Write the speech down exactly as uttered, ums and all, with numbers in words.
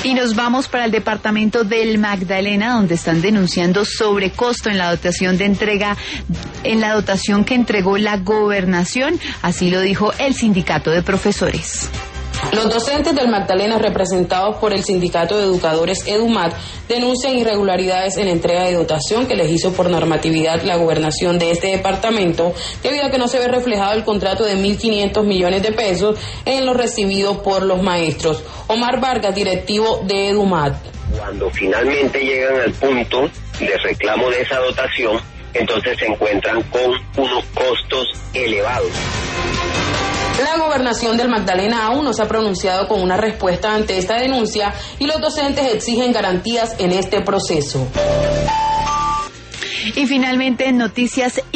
Y nos vamos para el departamento del Magdalena, donde están denunciando sobrecosto en la dotación de entrega, en la dotación que entregó la gobernación. Así lo dijo el sindicato de profesores. Los docentes del Magdalena, representados por el Sindicato de Educadores EDUMAT, denuncian irregularidades en la entrega de dotación que les hizo por normatividad la gobernación de este departamento, debido a que no se ve reflejado el contrato de mil quinientos millones de pesos en lo recibido por los maestros. Omar Vargas, directivo de EDUMAT. Cuando finalmente llegan al punto de reclamo de esa dotación, entonces se encuentran con unos costos elevados. La gobernación del Magdalena aún no se ha pronunciado con una respuesta ante esta denuncia y los docentes exigen garantías en este proceso. Y finalmente, noticias